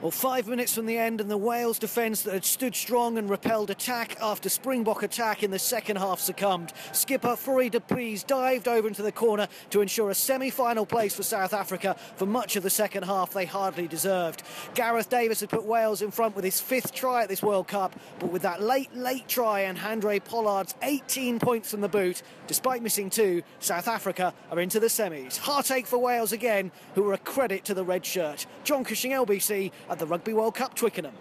Well, 5 minutes from the end and the Wales defence that had stood strong and repelled attack after Springbok attack in the second half succumbed. Skipper Fourie du Preez dived over into the corner to ensure a semi-final place for South Africa for much of the second half they hardly deserved. Gareth Davies had put Wales in front with his 5th try at this World Cup, but with that late try and Handré Pollard's 18 points from the boot, despite missing 2, South Africa are into the semis. Heartache for Wales again, who were a credit to the red shirt. John Cushing, LBC, at the Rugby World Cup, Twickenham.